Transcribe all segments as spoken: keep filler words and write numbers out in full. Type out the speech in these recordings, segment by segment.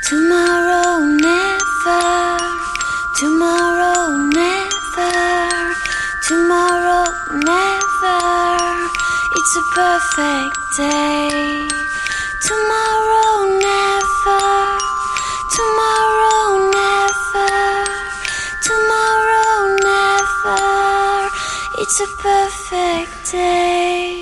Tomorrow never, tomorrow never, tomorrow never, it's a perfect day. Tomorrow never, tomorrow never, tomorrow never, it's a perfect day.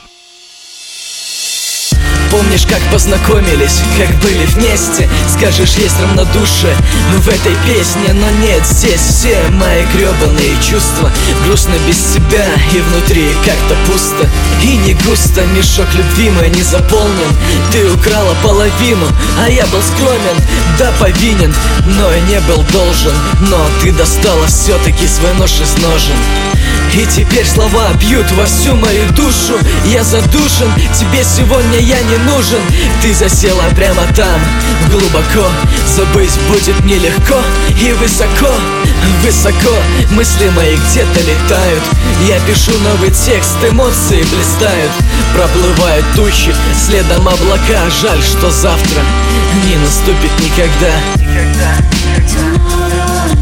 Помнишь, как познакомились, как были вместе? Скажешь, есть равнодушие в этой песне, но нет, здесь все мои гребаные чувства. Грустно без тебя и внутри как-то пусто. И не густо, мешок любви мой не заполнен. Ты украла половину, а я был скромен. Да, повинен, но и не был должен. Но ты достала все-таки свой нож из ножен. И теперь слова бьют во всю мою душу. Я задушен, тебе сегодня я не нужен. Ты засела прямо там, глубоко. Забыть будет нелегко и высоко, высоко. Мысли мои где-то летают. Я пишу новый текст, эмоции блистают. Проплывают тучи, следом облака. Жаль, что завтра не наступит никогда. Никогда, никогда.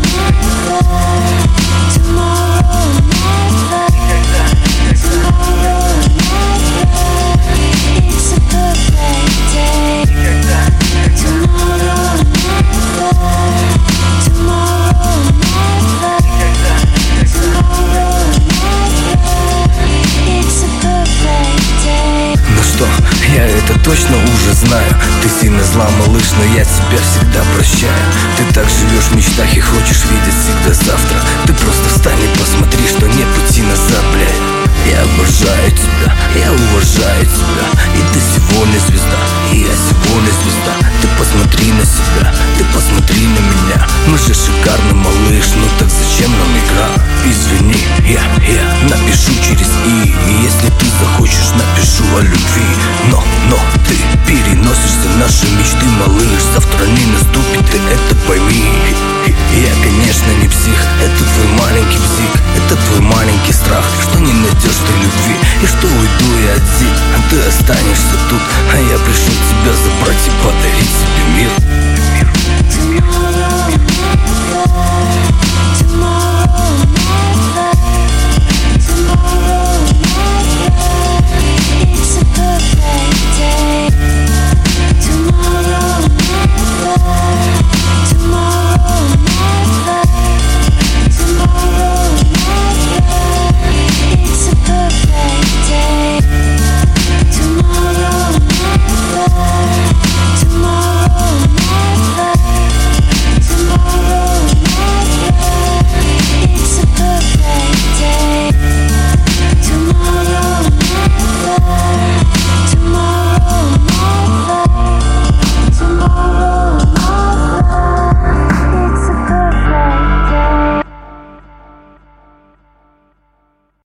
Я это точно уже знаю. Ты сильно зла, малыш, но я тебя всегда прощаю. Ты так живешь в мечтах и хочешь видеть всегда завтра. Ты просто встань и посмотри, что нет пути назад, блядь. Я обожаю тебя, я уважаю тебя. И ты сегодня звезда, и я сегодня звезда. Ты посмотри на себя, ты посмотри на меня. Мы же шикарный, малыш, ну так зачем нам игра? Извини, я, я напишу через И. И если ты захочешь, напишу о любви. Но, но ты переносишься наши мечты, малыш. Завтра не наступит, ты это пойми. Я, конечно, не псих, это твой маленький бзик. Это твой маленький страх, что не найдешь ты любви. И что уйду я один, а ты останешься тут. А я пришел тебя забрать и подарить.